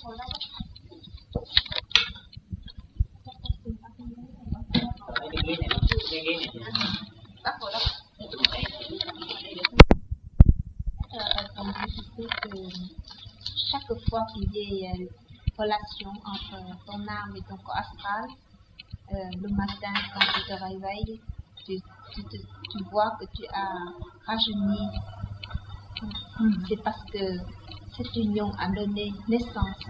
Comme je sais que chaque fois qu'il y a relation entre ton âme et ton corps astral, le matin quand tu te réveilles, tu vois que tu as rajeuni. C'est parce que cette union a donné naissance.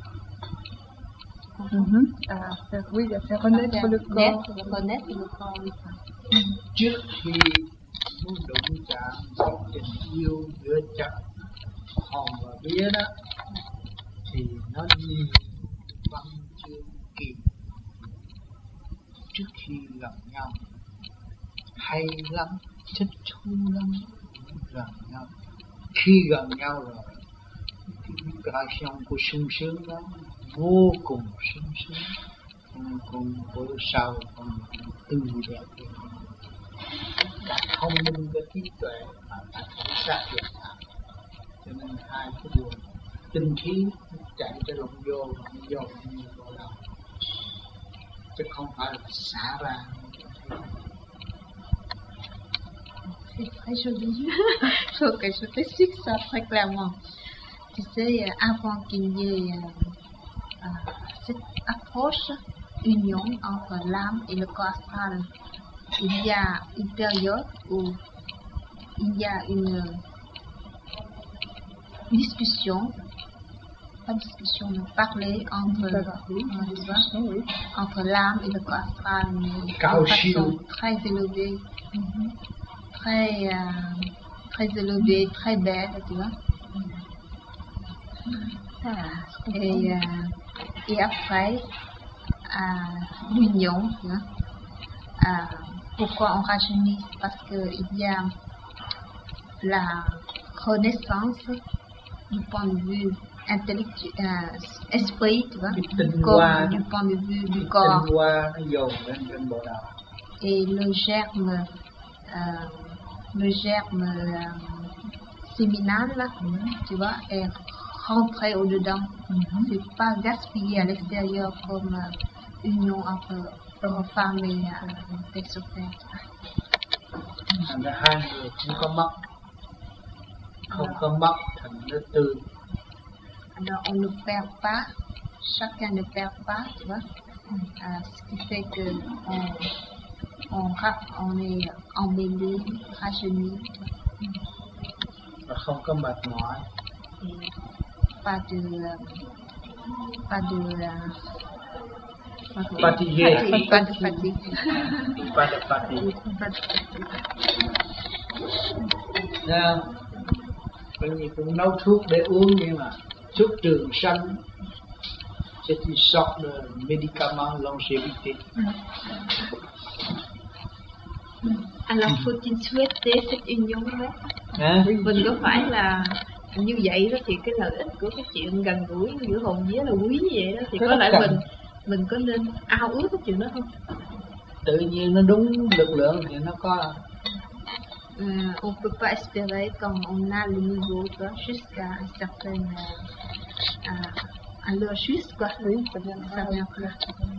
Oui, à faire renaître le corps. Renaître le corps, oui. Trước khi muốn đụng chạm vào tình yêu giữa chất hồn và vía đó thì nó như văn chương kỳ trước khi gần nhau hay lắm, thích thú lắm, gần nhau. Khi gần nhau rồi cái vibration của sung sướng đó vô cùng sung sướng, còn bữa sau còn tươi đẹp cả thông minh và trí tuệ mà ta không xác hiện lại, cho nên hai cái đường tinh khí chạy cái lông vô như vào đầu, chứ không phải là xả ra. C'est très joli. Il faut que je t'explique ça très clairement. Tu sais, avant qu'il y ait cette approche, union entre l'âme et le corps astral, il y a une période où il y a une discussion, pas discussion, mais parler entre l'âme et le corps astral, mais de façon très élevée. Très élevée, très belle, tu vois. Et après, l'union, tu vois. Pourquoi on rajeunit? Parce qu'il y a la renaissance du point de vue intellectuel, esprit, tu vois, comme du point de vue du corps. Et le germe séminal, là, tu vois, est rentré au-dedans. C'est pas gaspillé à l'extérieur comme union entre femme et texte sur terre. Hai người không có mất thành nó tươi. Alors on ne perd pas, chacun ne perd pas, tu vois. Ce qui fait que on est emmêlé, rajeuni. Và không có mệt mỏi. Pas de fatigue. Bởi vì cũng nấu thuốc để uống, nhưng mà thuốc trường sanh c'est une sorte de médicament longévité. Alors faut-il souhaiter cette union đấy? Mình có phải là như vậy đó, thì cái lợi ích của cái chuyện gần gũi giữa hồn vía là quý như vậy đó, thì có lẽ mình có nên ao ước cái chuyện đó không? Tự nhiên nó đúng lực lượng thì nó có. On peut pas espérer quand on a le niveau jusqu'à un certain à l'heure juste quoi. Oui, ça vient après.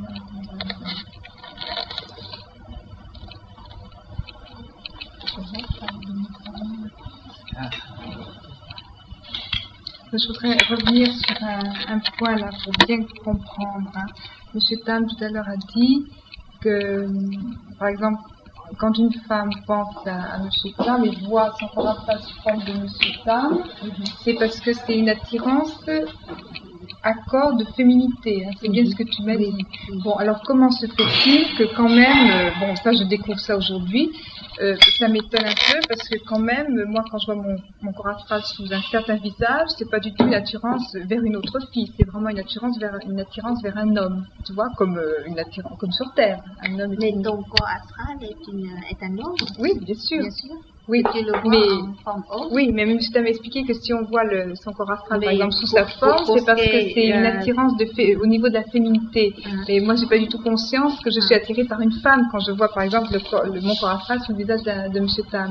Je voudrais revenir sur un point là pour bien comprendre. Monsieur Tam tout à l'heure a dit que, par exemple, quand une femme pense à Monsieur Tam et voit son corps astral sous forme de Monsieur Tam, c'est parce que c'est une attirance accord de féminité, hein, c'est bien ce que tu m'as dit. Bon, alors comment se fait-il que quand même, bon ça je découvre ça aujourd'hui, ça m'étonne un peu parce que quand même, moi quand je vois mon corps astral sous un certain visage, c'est pas du tout une attirance vers une autre fille, c'est vraiment une attirance vers un homme, tu vois, comme une attirance, comme sur Terre, un homme. Mais ton corps astral est un homme? Oui, bien sûr. Bien sûr. Oui, tu le vois en forme haute. Oui, mais même si tu m'as expliqué que si on voit son corps astral par exemple sous sa forme, c'est parce que c'est une attirance au niveau de la féminité. Et moi, j'ai pas du tout conscience que je suis attirée par une femme quand je vois par exemple mon corps astral sous le visage de Monsieur Tam.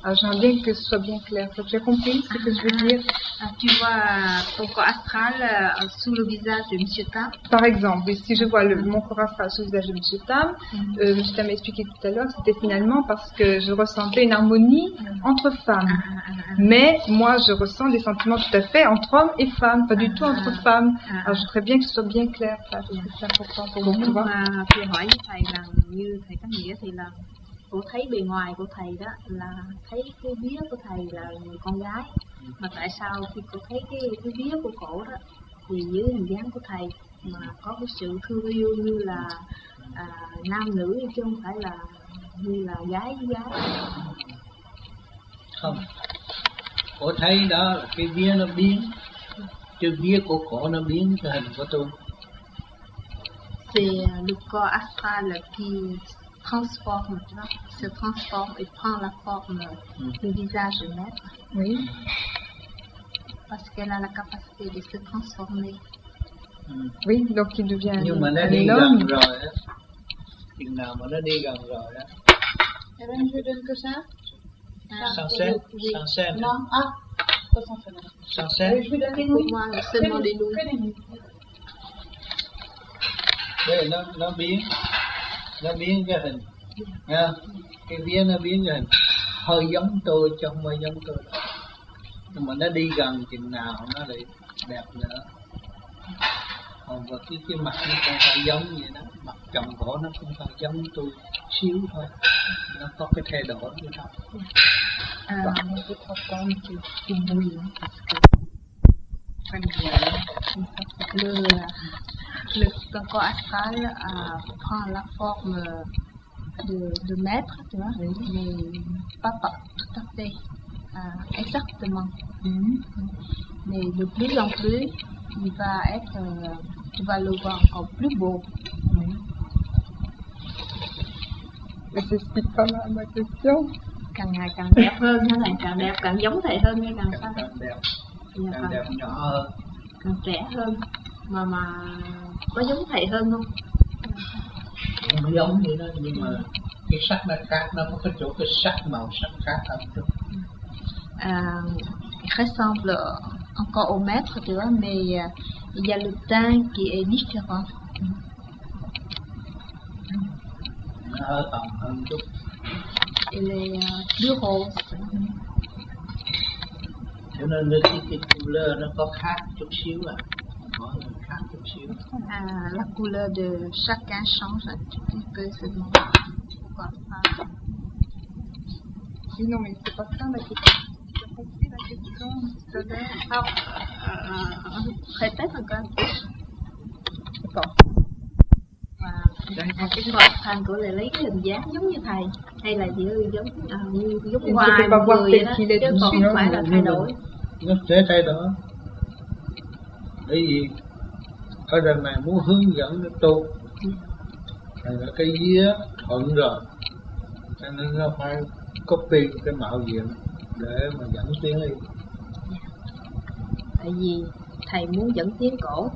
Alors j'aimerais bien que ce soit bien clair. Tu as compris ce que je veux dire? Tu vois ton corps astral sous le visage de M. Tam. Par exemple, si je vois mon corps astral sous le visage de M. Tam, M. Tam m'a expliqué tout à l'heure, c'était finalement parce que je ressentais une harmonie entre femmes. Mais moi, je ressens des sentiments tout à fait entre hommes et femmes, pas du tout entre femmes. Alors je voudrais bien que ce soit bien clair, ça, parce que c'est important pour moi, tu vois. Khi hỏi với thầy là như thầy có nghĩa thì là cô thấy bề ngoài của thầy đó là thấy cái vía của thầy là người con gái, mà tại sao khi cô thấy cái vía của cổ đó thì dưới hình dáng của thầy mà có cái sự thương yêu như là nam nữ, chứ không phải là như là gái với gái. Không, cô thấy đó là cái vía nó biến, chứ vía của cổ nó biến cái hình của tôi. C'est le corps astral qui transforme, tu vois, se transforme et prend la forme du visage de maître. Oui. Parce qu'elle a la capacité de se transformer. Oui, donc il devient Nhưng mà nó đi gần rồi á, chừng nào mà nó đi gần rồi á. Et même je donne que ça. Sans scène, sans scène. Non, pas sans scène. Sans scène. Je vous donne des Pour nouilles. moi, seulement des nouilles. Que des nouilles. Đây nó biến cái hình, nha, cái vía nó biến cái hình, hơi giống tôi chứ không phải giống tôi. Nhưng mà nó đi gần chừng nào nó lại đẹp nữa. Còn và cái mặt nó không phải giống vậy đó, mặt chồng cổ nó không phải giống tôi xíu thôi, nó có cái thay đổi như đó. Ton corps astral prend la forme de maître, tu vois, mais pas tout à fait exactement. Mais de plus en plus, il va être, tu vas le voir encore plus beau. Mais t'expliques pas ma question. Càng ngày càng đẹp hơn hả thầy? Càng đẹp, càng giống thầy hơn hay càng sao? Càng đẹp, Dạ, càng đẹp nhỏ hơn. càng trẻ hơn, mà có giống thầy hơn không? Không giống vậy đó, nhưng mà cái sắc nó khác, nó có cái chỗ cái sắc màu sắc khác hơn chút. Il ressemble encore au maître, tu vois, mais il y a le teint qui est différent. Nó hơi ẩm hơn chút. Il est plus rose. Cho nên cái couleur nó có khác chút xíu có khác chút xíu. La couleur de chacun change un petit peu seulement. Pourquoi pas? Oui, non, mais c'est pas ça la question. Tu as compris la question tout à l'heure? Répète encore un peu. D'accord. Cái corps astral của lại lấy cái hình dáng giống như thầy, hay là như giống ngoài Je peux pas voir người tel đó, qu'il est chứ tout de còn suite. không phải là thay đổi. Nó sẽ thay đổi. Bởi vì ở đằng này muốn hướng dẫn nó tu, thì là cái vía thuận rồi, cho nên nó phải copy cái mạo diện để mà dẫn tiến đi. Tại vì thầy muốn dẫn tiến cổ,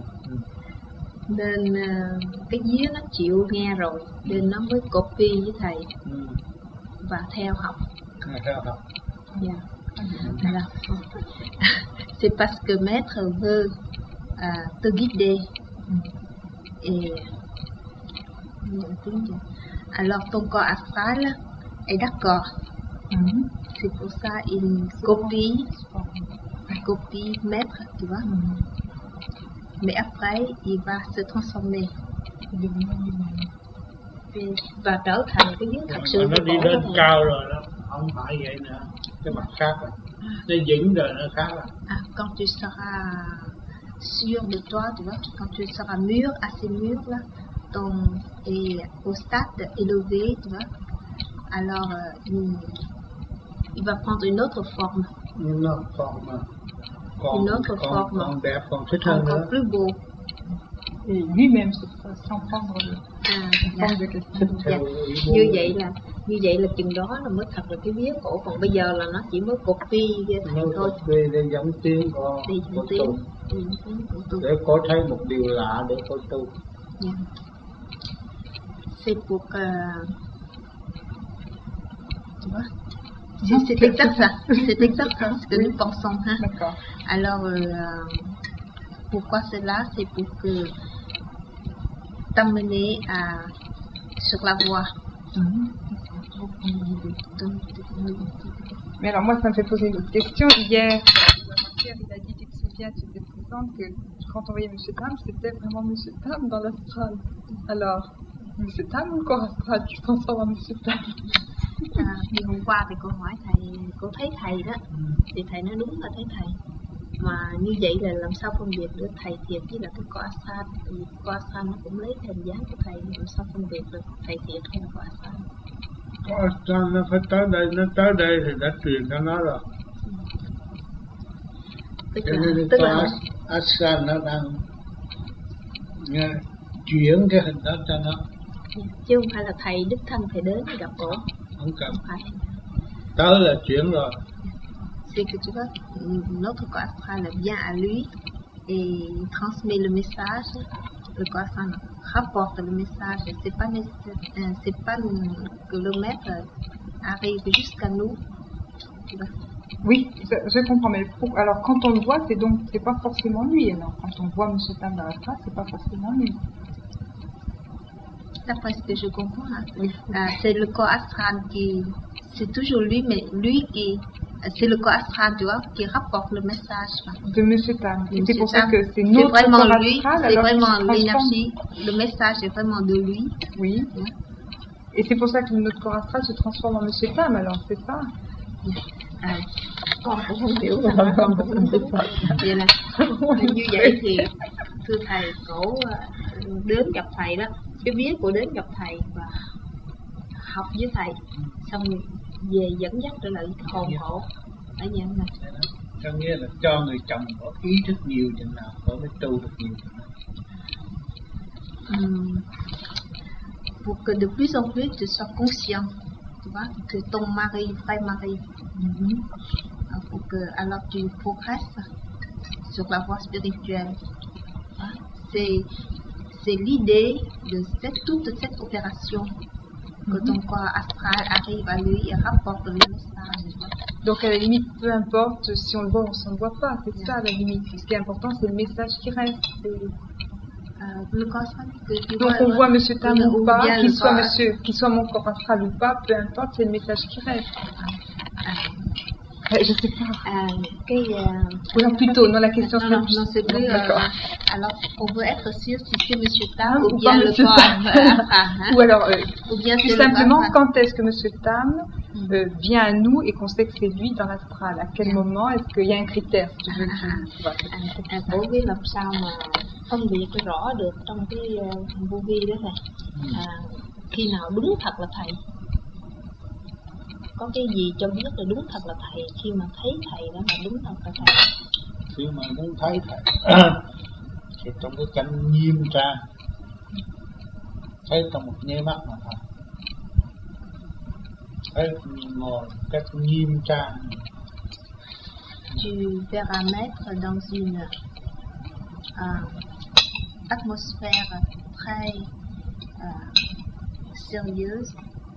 nên cái vía nó chịu nghe rồi, nên nó mới copy với thầy và theo học. Theo học. Yeah. Voilà. C'est parce que maître veut te guider. Et alors ton corps astral est d'accord. C'est pour ça il copie maître, tu vois. Mais après il va se transformer và trở thành cái vía thật sự. Nó đi lên cao rồi đó, không phải vậy nữa, cái mặt khác rồi, nó vững rồi nó khác rồi. Quand tu seras sûr de toi, tu vois, quand tu seras mûr, assez mûr là, et au stade élevé, tu vois, alors il va prendre une autre forme. Une autre forme. Còn đẹp, còn thích hơn nữa. Encore plus beau. Et lui-même, sans prendre le forme de question. Như vậy là chừng đó là mới thật là cái vía cổ, còn bây giờ là nó chỉ mới copy thầy thôi. Để dẫn tiếng của tu. Để có thấy một điều lạ để có tu. Yeah. C'est pour tu vois, C'est exact ça. C'est exact ça, ce que Oui. nous pensons. Hein. D'accord. Alors, pourquoi cela? C'est pour que t'amener sur la voie. Mais alors moi, ça me fait poser une autre question. Hier, il a dit, tu te souviens, tu étais présente, que quand on voyait M. Tam, c'était vraiment M. Tam dans l'astral. Alors, M. Tam ou le corps astral qui se transforme en M. Tam? Thì hôm qua thì cô hỏi thầy, cô thấy thầy đó, thì thầy nói đúng là thấy thầy. Mà như vậy là làm sao phân biệt được thầy thiệt với là cái co astral? Vì co astral nó cũng lấy hình dáng của thầy, làm sao phân biệt được thầy thiệt hay là co astral? Có astral nó phải tới đây thì đã truyền cho nó rồi. Tức Cho là, nên tức có là astral nó đang chuyển cái hình đó cho nó. chứ không phải là thầy đích thân thầy đến gặp cổ, Không cần. không phải. Tới là chuyển rồi. C'est que tu vois, notre corps astral vient à lui et transmet le message. Le corps astral rapporte le message. C'est pas que le maître arrive jusqu'à nous. Tu vois. Oui, je comprends, mais alors quand on le voit, c'est pas forcément lui. Alors quand on voit M. Tam dans l'astral, c'est pas forcément lui. D'après ce que je comprends, hein, Oui. c'est le corps astral c'est toujours lui, mais lui c'est le corps astral, tu vois, qui rapporte le message. De M. Tam. Et c'est pour ça Tam, que c'est c'est notre vraiment corps lui, astral. c'est alors qu'il vraiment se transforme. l'énergie, le message est vraiment de lui. Oui. Ouais. Et c'est pour ça que notre corps astral se transforme en M. Tam, alors c'est ça? Con cũng không hiểu mà con cũng không biết. Vậy là như vậy thì thưa thầy, cổ đến gặp thầy đó, cái vía của đến gặp thầy và học với thầy, xong rồi về dẫn dắt trở lại hồn cổ ở nhà này. Có nghĩa là cho người chồng có ý thức nhiều chừng nào có mới tu được nhiều chừng nào. Pour que de plus en plus tu sois conscient, tu vois, que ton mari, vrai mari, pour que alors tu progresses sur la voie spirituelle. C'est l'idée de toute cette opération, que ton corps astral arrive à lui et rapporte le message. Donc à la limite, peu importe si on le voit ou si on ne le voit pas, c'est ça à la limite. Ce qui est important, c'est le message qui reste. Le corps astral que tu Donc vois, on voit M. Tam ou pas, bien qu'il soit mon corps astral ou pas, peu importe, c'est le message qui reste. Je sais pas. Ou alors plutôt, non, la question non, c'est plus. D'accord. Alors, on veut être sûr si c'est M. Tam ou pas bien le Monsieur corps Tam. astral. Ou alors, Ou bien tout c'est le simplement, corps astral. quand est-ce que M. Tam vient à nous et qu'on sait que c'est lui dans l'astral? À quel moment est-ce qu'il y a un critère, si tu veux tu vois, Cổ biết làm sao mà phân biệt rõ được trong cái vô vi đó thầy, khi nào đúng thật là thầy, có cái gì cho biết là đúng thật là thầy, khi mà thấy thầy đó là đúng thật là thầy. Khi mà muốn thấy thầy thì trong cái cảnh nghiêm trang, thấy trong một nháy mắt mà thôi, thấy ngồi cách nghiêm trang. Tu verras maître dans une atmosphère très sérieuse,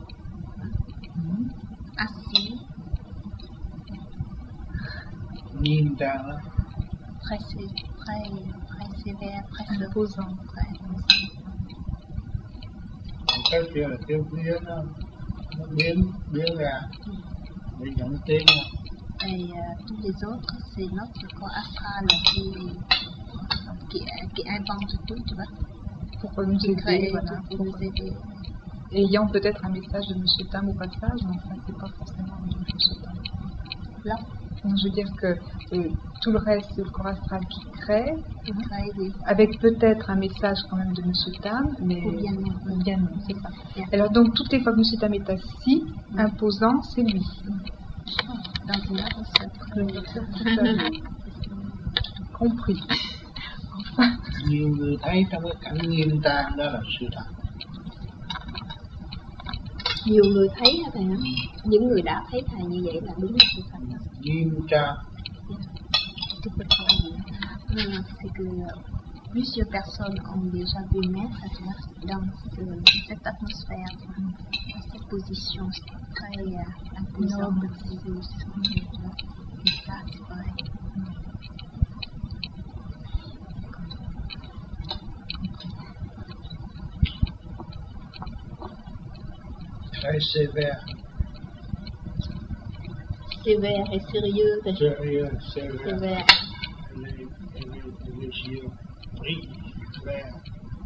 assis, Nghiêm trang lắm. très sévère, très imposant. Cái kia là tiêu vía nó biến ra để dẫn tiếng ra. Et tous les autres, c'est notre corps astral qui invente tout, tu vois, Pour nous qui crée aider, voilà. tout pour nous aider. Ayant peut-être un message de M. Tam au passage, mais enfin, c'est pas forcément de M. Tam. Là, Donc, je veux dire que tout le reste, c'est le corps astral qui crée, crée des... avec peut-être un message quand même de M. Tam, mais Ou bien non. ou bien non, c'est ça. Bien. Alors donc, toutes les fois que M. Tam est assis, imposant, c'est lui. Dans une atmosphère. Compris. Nhiều người thấy trong cái cảnh nghiêm trang đó là sự thật. Nhiều người thấy hả thầy hả? Những người đã thấy thầy như vậy là đúng là sự thật. Nghiêm trang. C'est que plusieurs personnes ont déjà vu maître dans cette atmosphère, dans cette position très imposant. C'est ce que je veux dire. Et ça, c'est vrai. Très sévère. Sévère et sérieux. Sérieux, sévère. Sévère. Les yeux brillent, verts.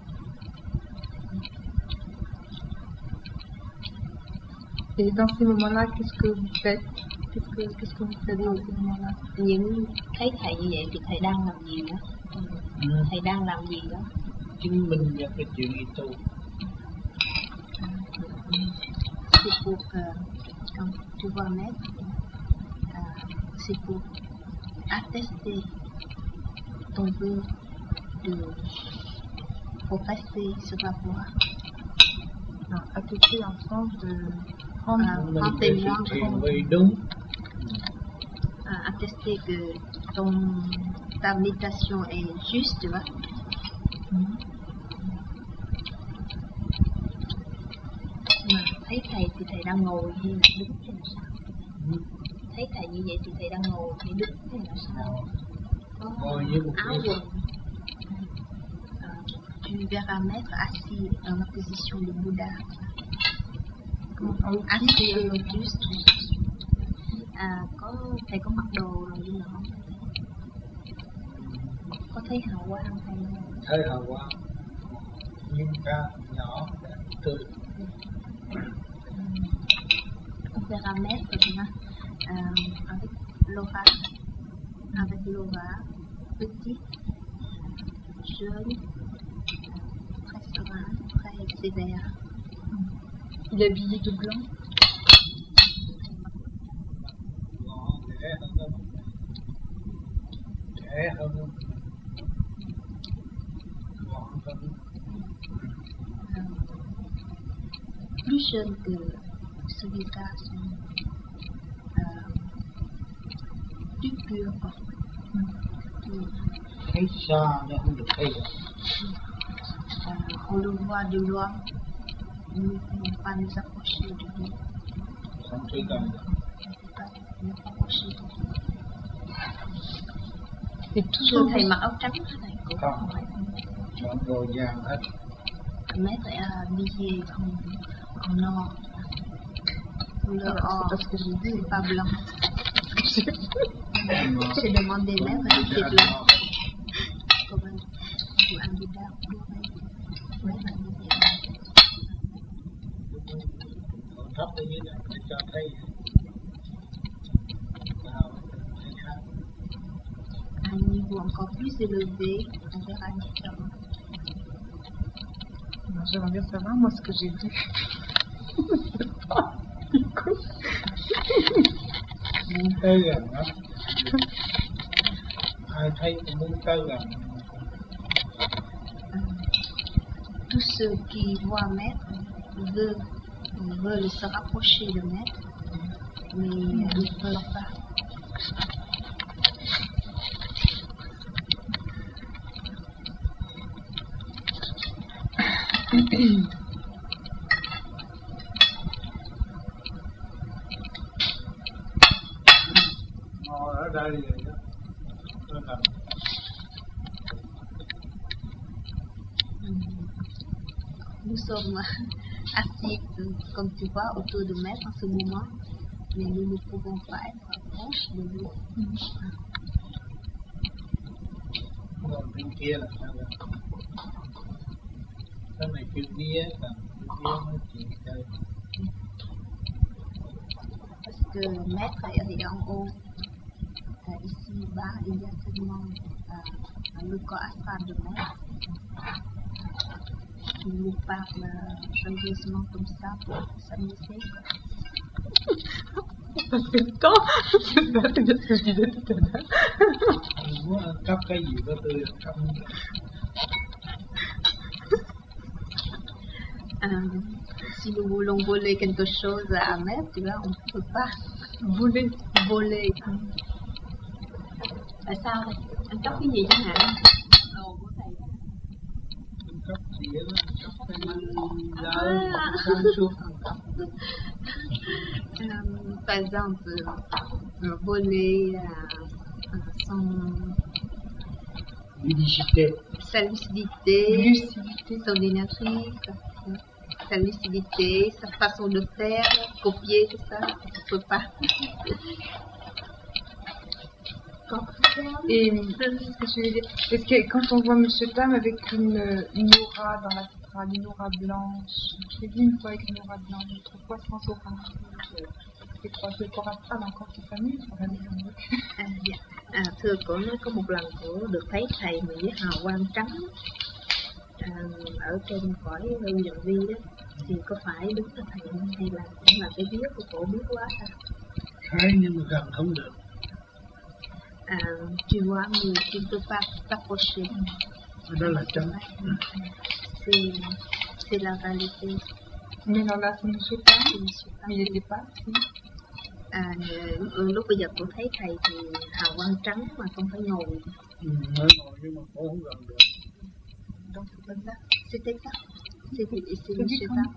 Et dans ces moments-là, qu'est-ce que vous faites? Qu'est-ce que vous faites dans ces moments-là? Những thấy thầy như vậy thì thầy đang làm gì đó? Thầy đang làm gì đó? Chứng minh cho cái chuyện đi tu. C'est pour que quand tu vas mettre, c'est pour attester ton vœu de progresser sur la voie. Non, attester en sens de prendre Prendre témoin, Chuyện vì đúng. Attester que ta méditation est juste, tu vois. Mà thấy thầy thì thầy đang ngồi hay là đứng hay là sao? Thấy thầy như vậy thì thầy đang ngồi hay đứng hay là sao? Ngồi như một áo quần. Tu verras maître assis dans la position de Bouddha. Assis au lotus. Thầy có mặc đồ rồi như nào không? Có thấy hào quang hay không? Thấy hào quang. Nhưng ca nhỏ tươi. On verra maître avec l'aura petit, jeune, très serein, très sévère. Il est habillé de blanc. Trẻ hơn. Plus jeune que celui-là, plus pur. Thấy xa nhưng không được thấy gần. On le voit de loin, nous ne pouvons pas nous approcher de lui. Không thấy gần. Nous approcher de lui. Et toujours Thầy mặc áo trắng hả thầy? Không. Chọn đồ vàng hết. Maître est habillé en or. Couleur or, parce que j'ai vu. c'est pas blanc. J'ai demandé maître si c'est blanc. Comme un Bouddha doré. Maître habillé. Còn thấp như thế này để cho thấy. Nào, thấy khác. À un niveau encore plus élevé, on verra différent. J'aimerais bien savoir, moi, ce que j'ai vu. Muốn tới gần lắm. Ai thấy cũng muốn tới gần. Tous ceux qui voient maître veulent se rapprocher de maître, mais ils ne peuvent pas. Ngồi ở đây vậy đó. Nó nằm. Nous sommes assis, comme tu vois, autour de maître en ce moment, mais nous ne pouvons pas être proches de lui. Ngồi bên kia là sao vậy? Cái này chữ vía, còn chữ vía nói chuyện chơi. Parce que maître est en haut. Ici bas, il y a seulement le corps astral de maître qui nous parle joyeusement comme ça pour s'amuser. Ça fait le temps. C'est ça, c'est bien ce que je disais tout à l'heure. Mình muốn ăn cắp cái gì đó tươi không? Si nous voulons voler quelque chose à maître, tu vois, on ne peut pas Voler. voler. Tại sao đây? Ăn cắp cái gì chẳng hạn? Đồ của thầy. Ăn cắp gì đó, ăn cắp cái lá, ăn xuống ăn cắp. Par exemple, voler son sa lucidité, son énergie, sa lucidité, sa façon de faire, copier, tout ça, on ne peut pas. Et qu'est-ce que je veux dire? Est-ce que quand on voit Monsieur Tam avec une aura dans la cathédrale, une aura blanche, je l'ai vu une fois avec une aura blanche, je trouve quoi sans aura? C'est quoi, c'est le corps astral encore qui s'amuse? Thưa cô nói có một lần cô được thấy thầy mà với hào quang trắng ở trên cõi lưu dần vi đó, thì có phải đúng là thầy hay là cũng là cái vía của cổ biết quá ta? Thấy nhưng mà gần không được. Tu vois, mais tu ne peux pas t'approcher. Đó là chân. C'est la réalité. Mais alors là, c'est Monsieur Tam, mais il n'était pas ici. Lúc bây giờ cô thấy thầy thì hào quang trắng mà không phải ngồi. Nói ngồi nhưng mà cô không gần được. Donc c'était ça. C'est Monsieur Tam.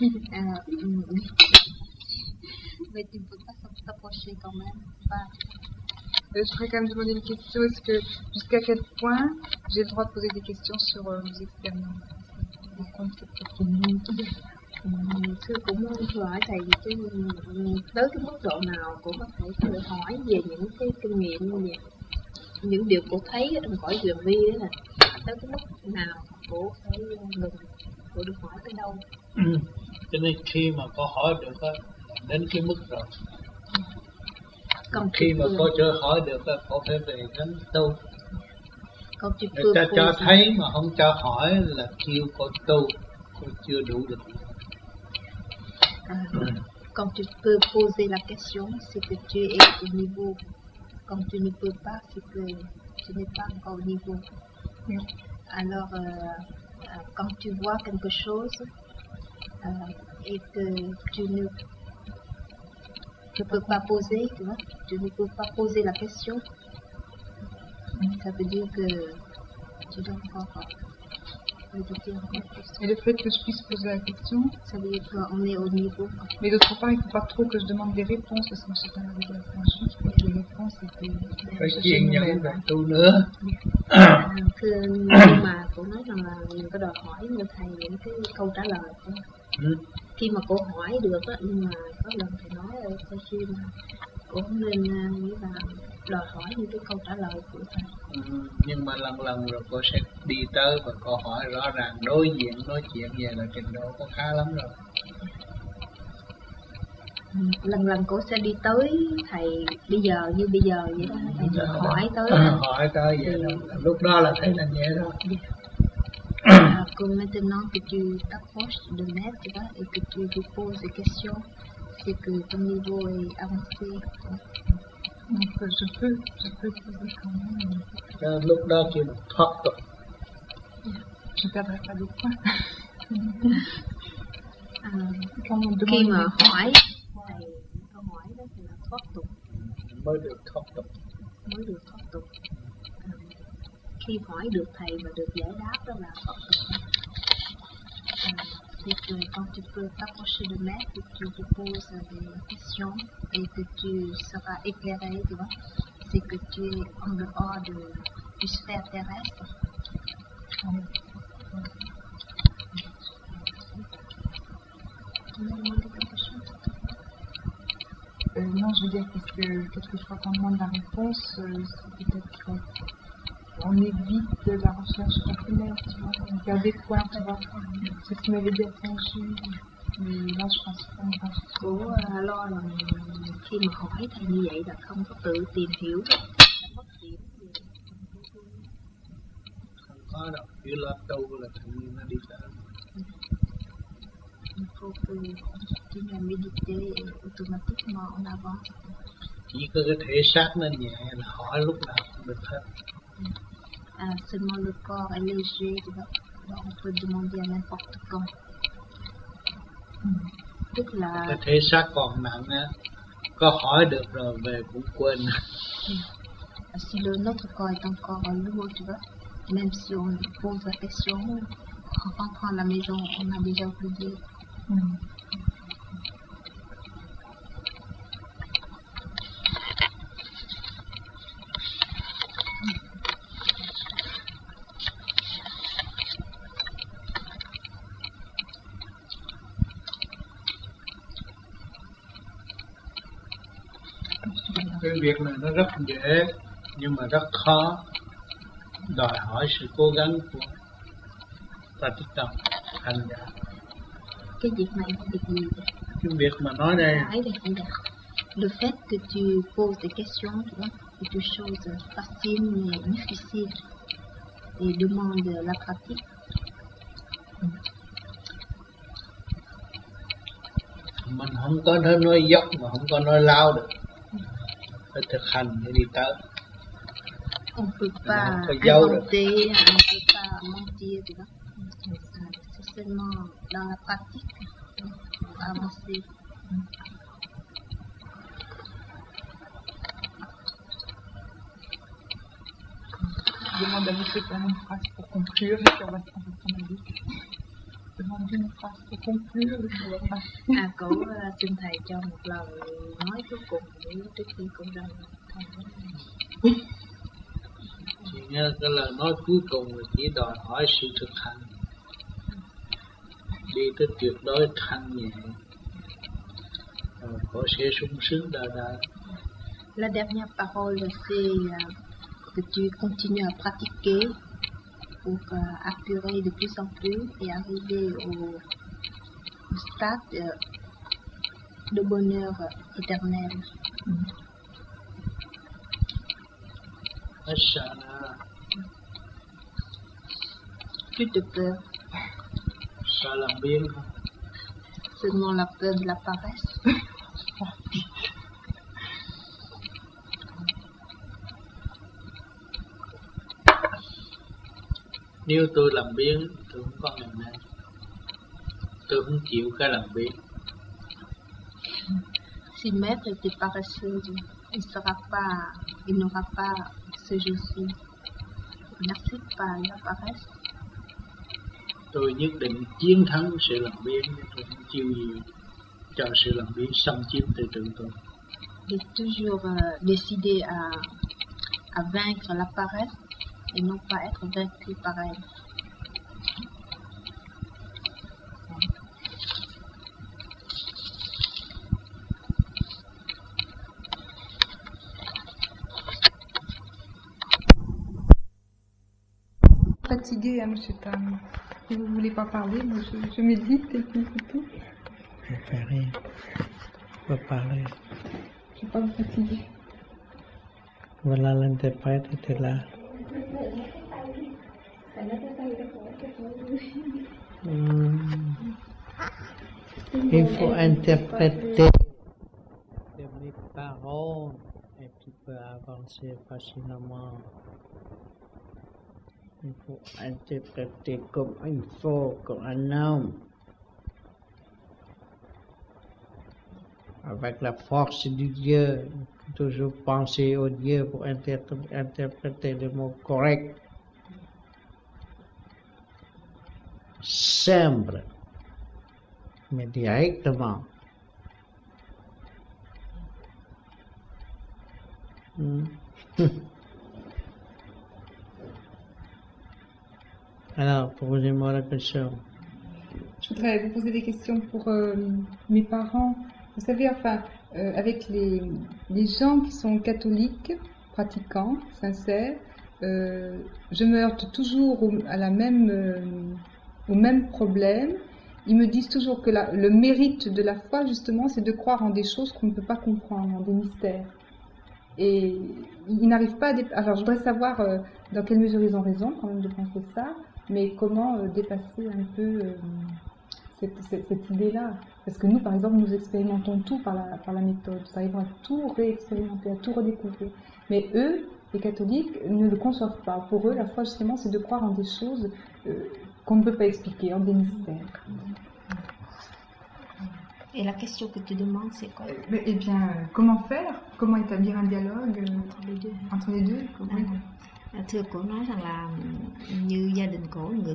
Mais tu ne peux pas t'approcher quand même. Pas. Je voudrais quand même demander une question. Est-ce que jusqu'à quel point j'ai le droit de poser des questions sur vos expériences? Thưa cũng muốn hỏi thầy tới cái mức độ nào cũng có thể hỏi về những cái kinh nghiệm như vậy, những điều cô thấy ở cõi Huyền Vi đó là tới cái mức nào cô phải ngừng, cô được hỏi tới đâu. Cho nên khi mà cô hỏi được đó, đến cái mức rồi. Còn khi mà cô chưa hỏi được đó, cô phải về đến đâu. Người ta cho thấy mà không cho hỏi là kêu cô tu, cô chưa đủ được. Quand tu peux poser la question, c'est que tu es au niveau. Quand tu ne peux pas, c'est que tu n'es pas encore au niveau. Alors, quand tu vois quelque chose et que tu ne peux pas poser, tu vois, tu ne peux pas poser la question, ça veut dire que tu dois encore méditer encore plus. Et le fait que je puisse poser la question, ça veut dire qu'on est au niveau. Mais d'autre part, il ne faut pas trop que je demande des réponses, parce que je ne sais pas avec la franchise, parce que les réponses étaient... Phải chuyên nhận về tu nữa. Nhưng mà cô nói rằng là mình có đòi hỏi như thầy những cái câu trả lời không? Khi mà cô hỏi được á, nhưng mà có lần thầy nói ở khi mà cô không nên nghĩ là đòi hỏi những cái câu trả lời của thầy. Nhưng mà lần rồi cô sẽ đi tới và cô hỏi rõ ràng, đối diện nói chuyện về là trình độ có khá lắm rồi. Lần cô sẽ đi tới thầy bây giờ như bây giờ vậy đó, thầy hỏi tới. Hỏi tới vậy đó, lúc đó là thấy là nhẹ thôi. Comme maintenant que tu t'approches de maître, tu vois, et que tu lui poses des questions, c'est que ton niveau est avancé. Donc je peux poser quand même. Lúc đó kêu là thoát tục. Je ne perdrai pas de points. Khi mà hỏi thầy câu hỏi đó thì là thoát tục. Mới được thoát tục. Khi hỏi được thầy và được giải đáp đó là thoát tục. C'est que quand tu peux t'approcher de maître, que tu te poses des questions et que tu seras éclairé, tu vois, c'est que tu es en dehors du sphère terrestre. Tu m'as demandé quelque chose? Non, je veux dire parce que quelquefois quand on demande la réponse, c'est peut-être on évite la recherche populaire, tu vois, on perd des points, tu vois. C'est ce qui m'avait dit à Saint-Jules. Mais là, je pense pas. Cô lo là khi mà hỏi thầy như vậy là không có tự tìm hiểu được, mất điểm gì. Không có đâu, chỉ lo tu là tự nhiên nó đi tới. Il faut que tu vas méditer et automatiquement on avance. Chỉ có cái thể xác nó nhẹ là hỏi lúc nào cũng được hết. Seulement le corps est léger, tu vois, on peut demander à n'importe quand. Tức là cái thể xác còn nặng á, có hỏi được rồi về cũng quên. Si notre corps est encore lourd, tu vois, même si on pose la question, en rentrant à la maison, on a déjà oublié. cái việc này nó rất dễ nhưng mà rất khó, đòi hỏi sự cố gắng của practicant hành giả. Cái việc này là việc gì? Cái việc mà nói đây, le fait que tu poses des questions, tu vois, c'est une chose facile mais difficile et demande la pratique. Mình không có nói dốc mà không có nói lao được, phải thực hành để đi tới. On ne peut pas inventer, on ne peut pas mentir, tu vois. C'est seulement dans la pratique pour avancer. Je demande à monsieur quand même une phrase pour conclure et puis on va prendre ton avis. Demande une phrase pour conclure et puis on va passer. Cậu xin thầy cho một lời nói cuối cùng trước khi con ra. Chỉ nghe cái lời nói cuối cùng là chỉ đòi hỏi sự thực hành, đi tới tuyệt đối thanh nhẹ, rồi có sẽ sung sướng đời đời. La dernière parole, c'est que tu continues à pratiquer pour apurer de plus en plus et arriver au stade de bonheur éternel. Plus de peur. Sợ làm biếng không? Seulement la peur de la paresse. Nếu tôi làm biếng, tôi không có ngày nay. Tôi không chịu cái làm biếng. Si maître était paresseux, il n'aura pas ce jour-ci. Il n'accepte pas la paresse. Tôi nhất định chiến thắng sự làm biếng, tôi không chịu gì cho sự làm biếng xâm chiếm tư tưởng tôi. Il est toujours décidé à vaincre la paresse et non pas être vaincu par elle. Fatigué, hein, monsieur Tam. Si vous ne voulez pas parler, moi je médite et puis c'est tout. Je ne fais rien. Je peux parler. Je ne vais pas me fatiguer. Voilà, l'interprète était là. Il faut interpréter mes paroles et tu peux avancer facilement. Il faut interpréter comme il faut, comme un homme. Avec la force du Dieu, toujours penser au Dieu pour interpréter les mots corrects. Simple, mais directement. Alors, posez-moi la question. Je voudrais vous poser des questions pour mes parents. Vous savez, enfin, avec les gens qui sont catholiques, pratiquants, sincères, je me heurte toujours au même problème. Ils me disent toujours que le mérite de la foi, justement, c'est de croire en des choses qu'on ne peut pas comprendre, en des mystères. Et ils n'arrivent pas à alors, je voudrais savoir dans quelle mesure ils ont raison, quand même, de penser ça, mais comment dépasser un peu cette idée-là. Parce que nous, par exemple, nous expérimentons tout par la méthode. Nous arrivons à tout réexpérimenter, à tout redécouvrir. Mais eux, les catholiques, ne le conçoivent pas. Pour eux, la foi, justement, c'est de croire en des choses qu'on ne peut pas expliquer, en des mystères. Et la question que tu demandes, c'est quoi? Eh bien, comment faire? Comment établir un dialogue entre les deux? Oui. Thưa cô nói rằng là như gia đình cổ người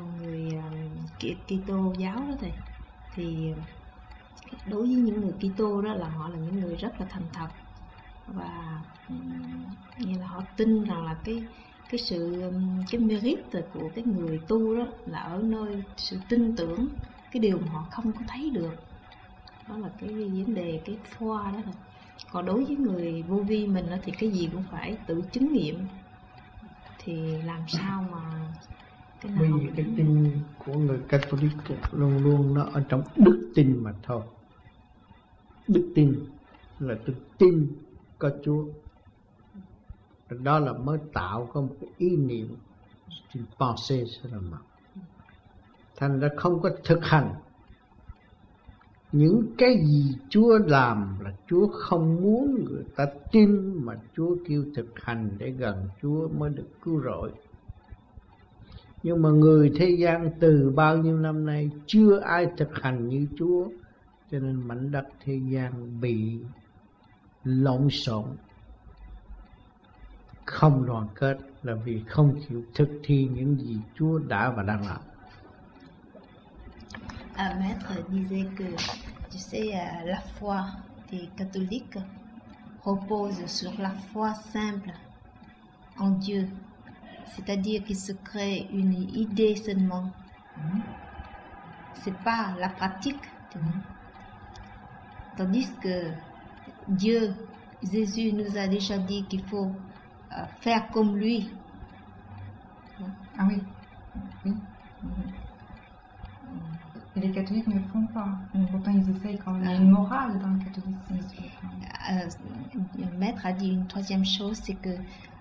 Kitô giáo đó thầy, thì đối với những người Kitô đó là họ là những người rất là thành thật và như là họ tin rằng là cái mérite của cái người tu đó là ở nơi sự tin tưởng cái điều mà họ không có thấy được. Đó là cái vấn đề cái foi đó thầy. Còn đối với người vô vi mình thì cái gì cũng phải tự chứng nghiệm, thì làm sao mà cái nào. Bởi vì cái tin của người Catholic luôn luôn nó ở trong đức tin mà thôi. Đức tin là tôi tin có Chúa, đó là mới tạo có một cái ý niệm, une pensée seulement. Thành ra không có thực hành. Những cái gì Chúa làm là Chúa không muốn người ta tin, mà Chúa kêu thực hành để gần Chúa mới được cứu rỗi. Nhưng mà người thế gian từ bao nhiêu năm nay chưa ai thực hành như Chúa, cho nên mảnh đất thế gian bị lộn xộn, không đoàn kết, là vì không chịu thực thi những gì Chúa đã và đang làm. Maître disait que, tu sais, la foi des catholiques repose sur la foi simple en Dieu. C'est-à-dire qu'ils se créent une idée seulement. C'est pas la pratique, tu vois. Tandis que Dieu, Jésus nous a déjà dit qu'il faut faire comme lui. Ah oui, oui. Et les catholiques ne le font pas. Pourtant, ils essayent quand même. Il y a une morale dans le catholicisme. Le maître a dit une troisième chose, c'est que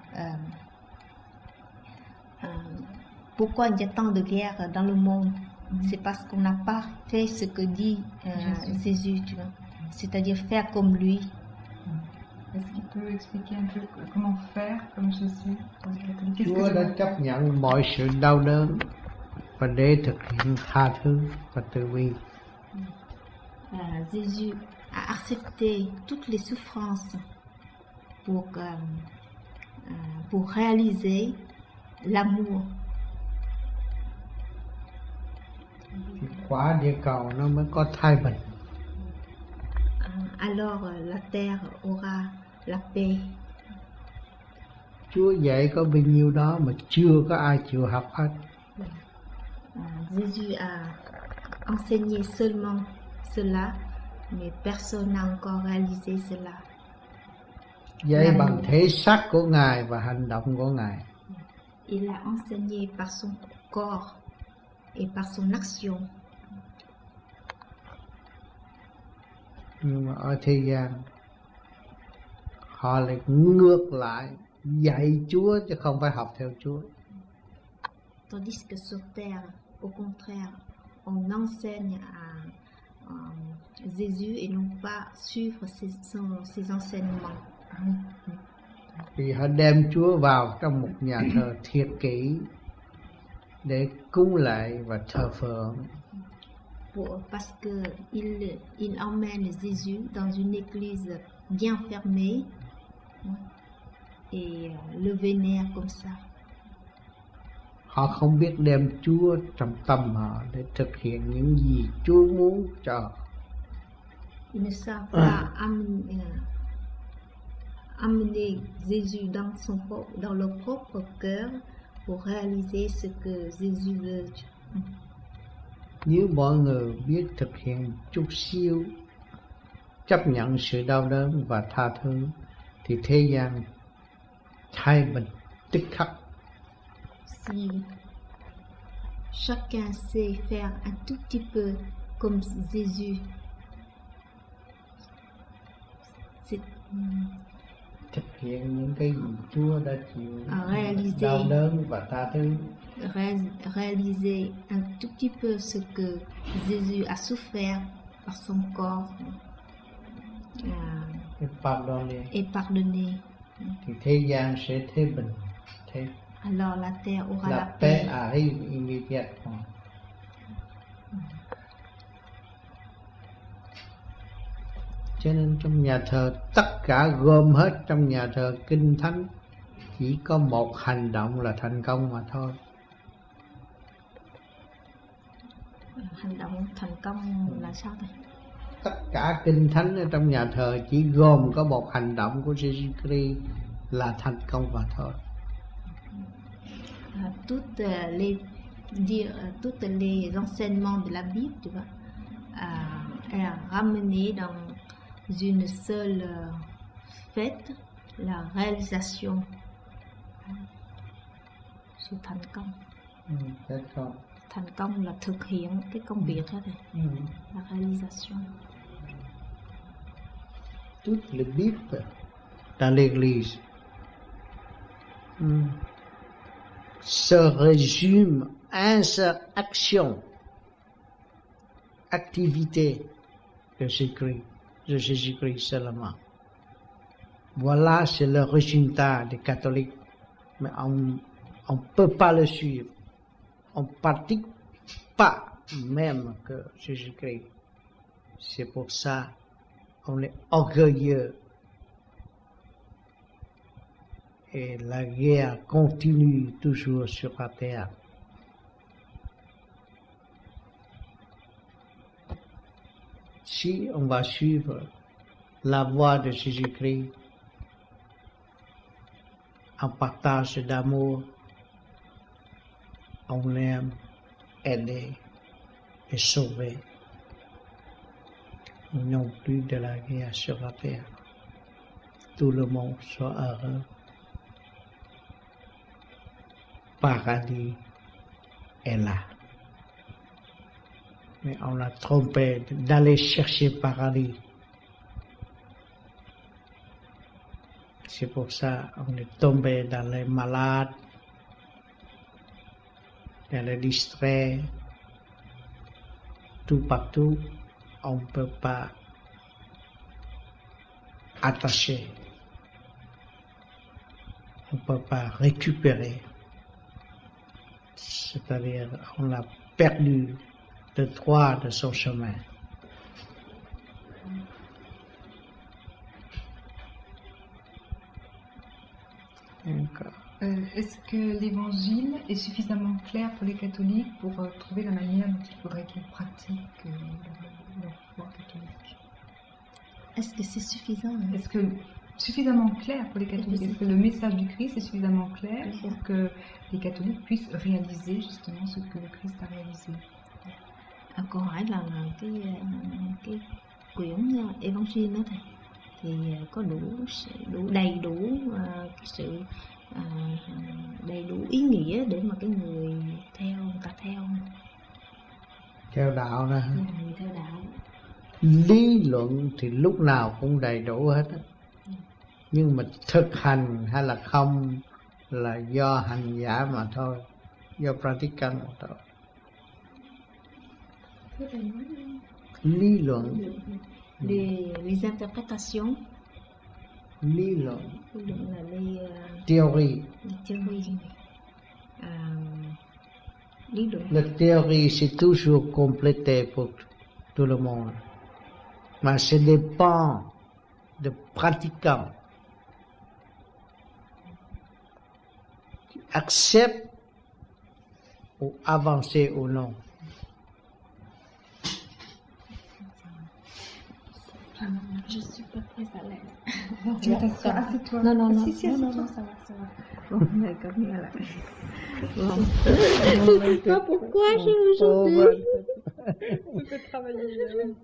pourquoi il y a tant de guerres dans le monde, c'est parce qu'on n'a pas fait ce que dit Jésus, tu vois. C'est-à-dire faire comme lui. Est-ce qu'il peut expliquer un peu comment faire comme Jésus pour les catholiques? Chúa đã chấp nhận mọi sự đau đớn và để thực hiện tha thứ và từ bi. Jésus a accepté toutes les souffrances pour réaliser l'amour. Quả địa cầu nó mới có thái bình. Alors la terre aura la paix. Chúa dạy có bao nhiêu đó mà chưa có ai chịu học hết. Jésus a enseigné seulement cela, mais personne n'a encore réalisé cela. Dạy bằng thể xác của Ngài và hành động của Ngài. Il a enseigné par son corps et par son action. Nhưng mà ở thế gian họ lại ngược lại, dạy Chúa chứ không phải học theo Chúa. Tandis que sur terre, au contraire, on enseigne à Jésus et non pas suivre ses enseignements. Vì họ đem Chúa vào trong một nhà thờ thiệt kỹ để cúng lạy và thờ phượng. Parce qu'il emmène Jésus dans une église bien fermée et le vénère comme ça. Họ không biết đem Chúa trong tâm họ để thực hiện những gì Chúa muốn cho. Ils ne savent pas amener Jésus dans leur propre cœur pour réaliser ce que Jésus veut. Nếu mọi người biết thực hiện chút xíu, chấp nhận sự đau đớn và tha thứ, thì thế gian thái bình tức khắc. Si chacun sait faire un tout petit peu comme Jésus, thực hiện những cái gì Chúa đã chịu réaliser, đau đớn và tha thứ, réaliser un tout petit peu ce que Jésus a souffert par son corps et pardonner, thì thế gian sẽ thế bình. Alors la terre aura la paix arrive immédiatement. Cho nên trong nhà thờ tất cả gom hết trong nhà thờ Kinh Thánh, chỉ có một hành động là thành công mà thôi. Hành động thành công là sao đây? Tất cả Kinh Thánh ở trong nhà thờ chỉ gồm có một hành động của Jesus Christ là thành công mà thôi. Toutes les enseignements de la Bible, tu vois, est ramené une seule fête, la réalisation sự thành công. D'accord. Thành công là thực hiện cái công việc đó này, la réalisation. Toute le Bible dans l'Église se résume à une action, activité de Jésus-Christ seulement. Voilà, c'est le résultat des catholiques. Mais on ne peut pas le suivre. On ne pratique pas même que Jésus-Christ. C'est pour ça qu'on est orgueilleux. Et la guerre continue toujours sur la terre. Si on va suivre la voie de Jésus-Christ, en partage d'amour, on aime aider et sauver. Non plus de la guerre sur la terre. Tout le monde soit heureux. Paradis est là. Mais on a trompé d'aller chercher paradis. C'est pour ça qu'on est tombé dans les malades, dans les distraits, tout partout. On ne peut pas attacher. On ne peut pas récupérer. C'est-à-dire, on a perdu le droit de son chemin. Est-ce que l'évangile est suffisamment clair pour les catholiques pour trouver la manière dont il faudrait qu'ils pratiquent leur foi catholique? Est-ce que c'est suffisant? Est-ce que suffisamment clair pour les catholiques? Est-ce que le message du Christ est suffisamment clair pour que les catholiques puissent réaliser justement ce que le Christ a réalisé? Câu hỏi là cái quyển Evangel đó thầy, thì có đủ đầy đủ cái sự đầy đủ ý nghĩa để mà cái người ta theo Theo đạo đó. Người theo đạo. Lý luận thì lúc nào cũng đầy đủ hết á. Nhưng mà thực hành hay là không là do hành giả mà thôi, do practicant mà thôi. Lý luận. Les interprétations. Lý luận. Lý luận là les théorie. Lý luận. La théorie c'est toujours complété pour tout le monde. Mais ça dépend de pratiquants qui acceptent ou avancer ou non. Je suis pas très à l'aise. Tu t'assois, assieds-toi. Non, Si, assieds-toi. ça va. Bon, d'accord, voilà. Bon. Je sais pas pourquoi aujourd'hui. Tu peux travailler.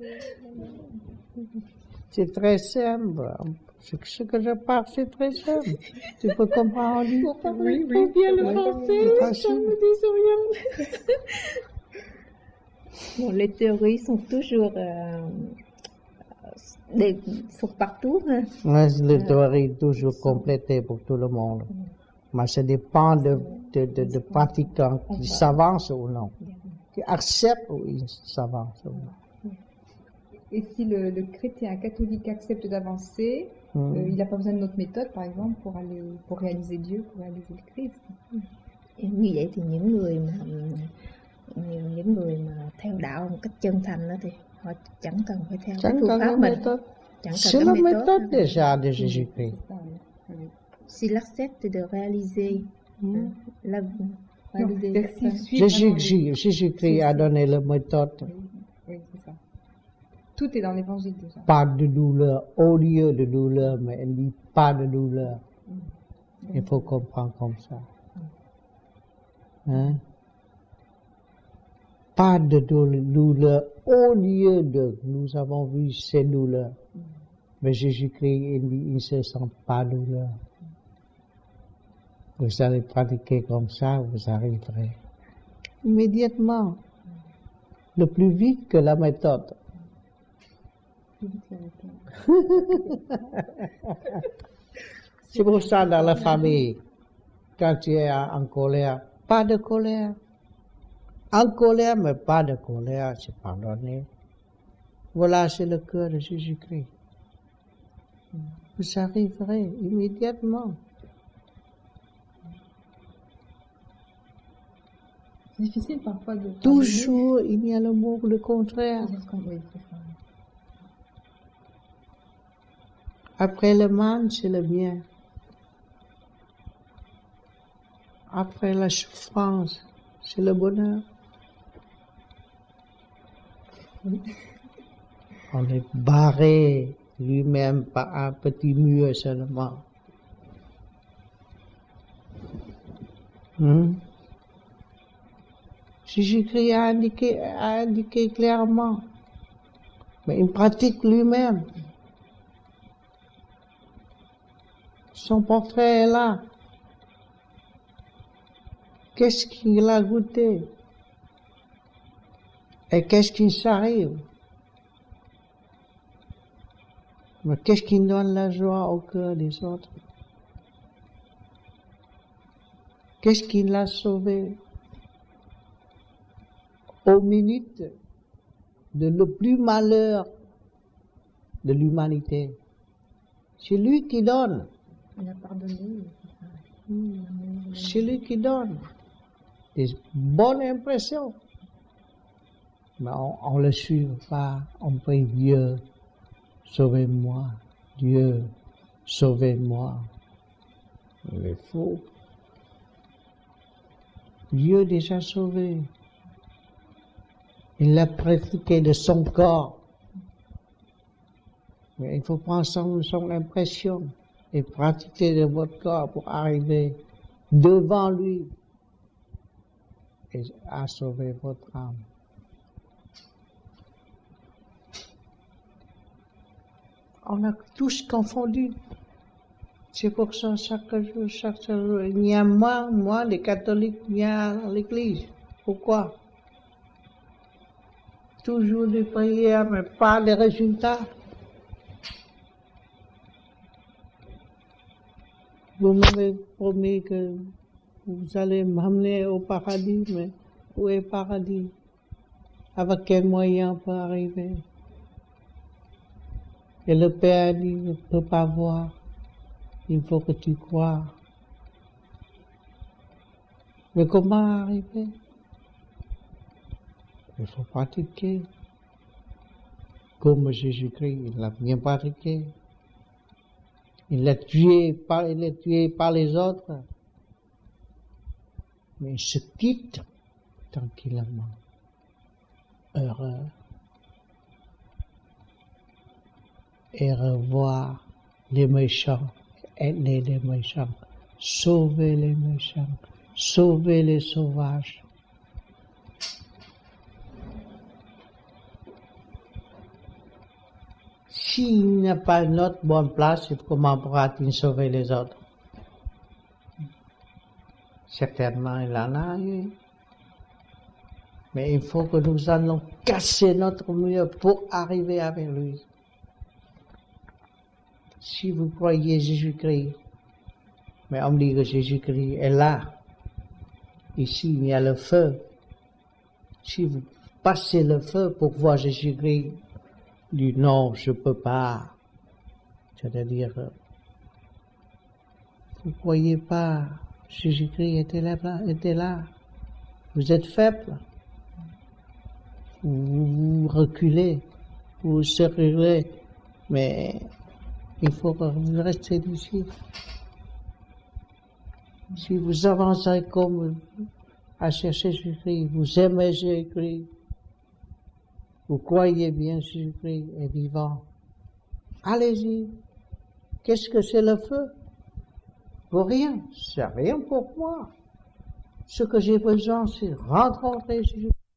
C'est très simple. Ce que je parle, c'est très simple. Tu peux comprendre. Pour parler bien le français, ça me désoriente. Bon, les théories sont toujours sont partout. Hein. Les théories toujours complétées pour tout le monde. Mais ça dépend de pratiquants qui s'avancent ou non, qui acceptent ou ils s'avancent ou non. Et si le chrétien catholique accepte d'avancer, il n'a pas besoin de notre méthode, par exemple, pour réaliser Dieu, pour réaliser le Christ. Như vậy thì những người mà theo đạo một cách chân thành đó thì họ chẳng cần phải theo cái phương pháp mình. C'est la méthode déjà de Jésus-Christ. S'il accepte de réaliser Jésus-Christ a donné la méthode. Oui, c'est ça. Tout est dans l'évangile déjà. Pas de douleur, au lieu de douleur, mais elle dit pas de douleur. Il faut comprendre comme ça. Hein? Pas de douleur, au lieu de, nous avons vu ces douleurs. Mais Jésus-Christ, il ne se sent pas douleur. Vous allez pratiquer comme ça, vous arriverez immédiatement, le plus vite que la méthode. C'est pour ça dans la famille, quand tu es en colère, pas de colère. En colère, mais pas de colère, c'est pardonné. Voilà, c'est le cœur de Jésus-Christ. Vous arriverez immédiatement. C'est difficile parfois de... Toujours, il y a le mot le contraire. Après le mal, c'est le bien. Après la souffrance, c'est le bonheur. On est barré lui-même par un petit mur seulement. Jésus-Christ a indiqué clairement, mais il pratique lui-même. Son portrait est là. Qu'est-ce qu'il a goûté? Et qu'est-ce qui s'arrive? Mais qu'est-ce qui donne la joie au cœur des autres? Qu'est-ce qui l'a sauvé? Aux minutes de le plus malheur de l'humanité. C'est lui qui donne. Il a pardonné. C'est lui qui donne des bonnes impressions. Mais on ne le suit pas. On prie Dieu, sauvez-moi. Dieu, sauvez-moi. Il est faux. Dieu déjà sauvé. Il l'a pratiqué de son corps. Mais il faut prendre son impression et pratiquer de votre corps pour arriver devant lui et à sauver votre âme. On a tous confondu. C'est pour ça chaque jour, il y a moi, les catholiques viennent à l'église. Pourquoi? Toujours des prières, mais pas de résultats. Vous m'avez promis que vous allez m'amener au paradis, mais où est le paradis? Avec quels moyens on peut arriver? Et le Père dit, je ne peux pas voir, il faut que tu crois. Mais comment arriver? Il faut pratiquer. Comme Jésus-Christ, il l'a bien pratiqué. Il est tué par les autres. Mais il se quitte tranquillement. Heureux. Et revoir les méchants, aider les méchants, sauver les méchants, sauver les sauvages. S'il n'y a pas une autre bonne place, comment pourra-t-il sauver les autres? Certainement, il en a eu. Mais il faut que nous allons casser notre mur pour arriver avec lui. Si vous croyez Jésus-Christ, mais on dit que Jésus-Christ est là. Ici, il y a le feu. Si vous passez le feu pour voir Jésus-Christ, dit non, je ne peux pas. C'est-à-dire, vous ne croyez pas, Jésus-Christ était là. Vous êtes faible. Vous reculez, vous reculez, mais il faut que vous restiez ici. Si vous avancez comme à chercher Jésus-Christ, vous aimez Jésus-Christ, vous croyez bien Jésus-Christ est vivant, allez-y. Qu'est-ce que c'est le feu? Pour rien, c'est rien pour moi. Ce que j'ai besoin, c'est rencontrer Jésus-Christ.